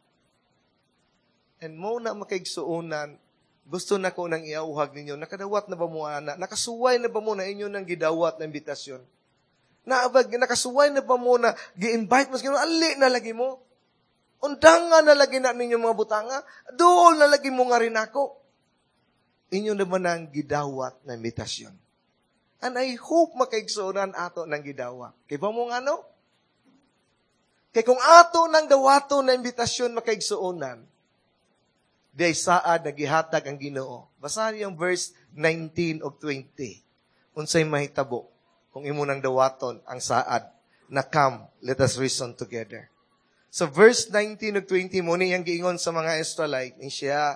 And mo na makaigsuunan, gusto na ko nang iauhag ninyo, nakadawat na ba mo ana? Nakasuway na ba mo na inyo nang gidawat na imbitasyon? Naabag, nakasuway na ba mo na gi-invite mo sa Ginoo? Ali na lagi mo. Undanga na lagi na ninyo mga butanga. Dool na lagi mo nga rin ako. Inyo naman ang gidawat na imbitasyon. And I hope makaigsuunan ato ng gidawat. Kaya ba mo nga no? Kaya kung ato ng dawato na imbitasyon makaigsuunan, di ay saad nagihatag ang Ginoo. Basahin yung verse nineteen of twenty. Unsay mahitabo kung imo nang dawaton ang saad na come, let us reason together. So verse nineteen of twenty mo ni yang giingon sa mga Israelite ni siya,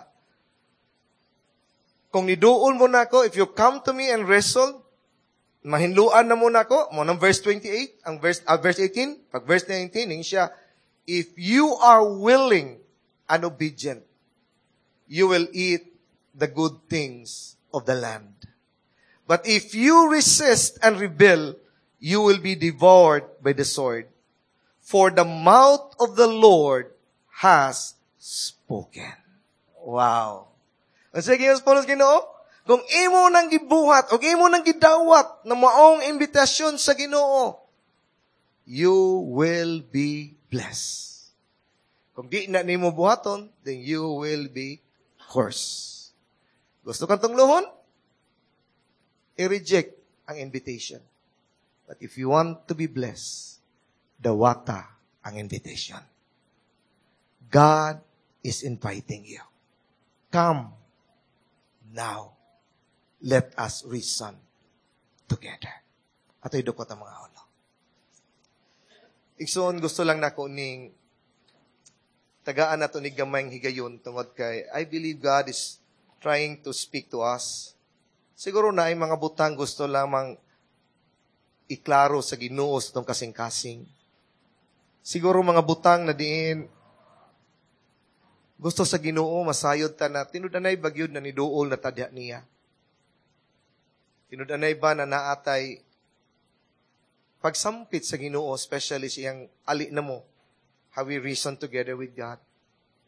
kung niduol mo nako, if you come to me and wrestle, mahinluan na mo nako, mo ng verse twenty-eight, ang verse uh, verse eighteen, pag verse nineteen ni siya, if you are willing and obedient, you will eat the good things of the land. But if you resist and rebel, you will be devoured by the sword. For the mouth of the Lord has spoken. Wow. Ang sige, yung Paulos Ginoo, kung imo nang gibuhat, o imo nang gidawat na maong imbitasyon sa Ginoo, you will be blessed. Kung di na nimo buhaton, then you will be course. Gusto kang tunglohon? I-reject ang invitation. But if you want to be blessed, dawata ang invitation. God is inviting you. Come now. Let us reason together. Ato'y dukot ang mga ulo. Iksoon, gusto lang nako ning tagaan nato ni gamayng higayon tungod kay I believe God is trying to speak to us. Siguro na ay mga butang gusto lamang iklaro sa Ginoo sa tong kasing-kasing. Siguro mga butang na diin gusto sa Ginoo masayod ta na tinud-anay bagyod na niduol na tadya niya. Tinud-anay ba na naatay pagsampit sa Ginoo, especially siyang ali na mo, how we reason together with God.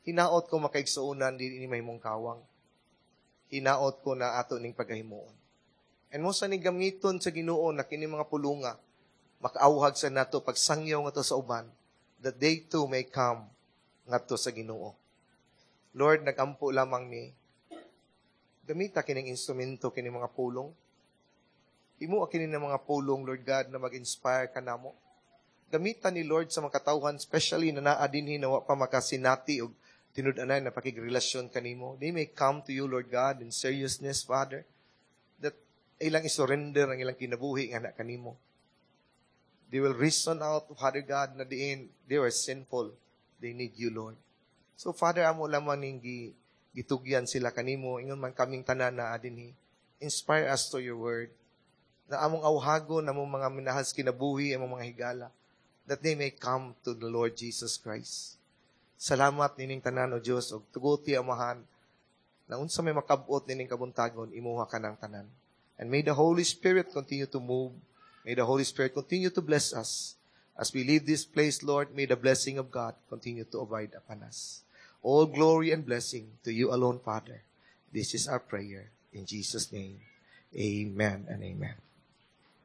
Hinaot ko makaigsuunan, di ni may mong kawang. Hinaot ko na ato ning pagkahimuon. And mo sa ni gamiton sa Ginoo na kini mga pulunga, makaawhag sa nato pagsangyaw nga to sa uban, that they too may come ngadto sa Ginoo. Lord, nagampo lamang ni gamita kining instrumento kini mga pulong. Imo kini ng mga pulong, Lord God, na mag-inspire kanamo. Gamita ni Lord sa mga katawhan, especially na naa dinhi na wa pa makasinati og tinud-anay na pakigrelasyon kanimo. They may come to you, Lord God, in seriousness, Father, that ilang isurrender ang ilang kinabuhi nga na kanimo. They will reason out, Father God, na diin they were sinful. They need you, Lord. So, Father, amo lamang ning gitugyan sila kanimo, ingon man kaming tanan na adinhi. Inspire us to your word. Na among awhago na among mga minahas kinabuhi, among mga higala, that they may come to the Lord Jesus Christ. Salamat nining tanan o Diyos, og tuguti amahan, na unsa may makabot nining kabuntagon, imuha ka ng tanan. And may the Holy Spirit continue to move. May the Holy Spirit continue to bless us. As we leave this place, Lord, may the blessing of God continue to abide upon us. All glory and blessing to you alone, Father. This is our prayer. In Jesus' name, amen and amen.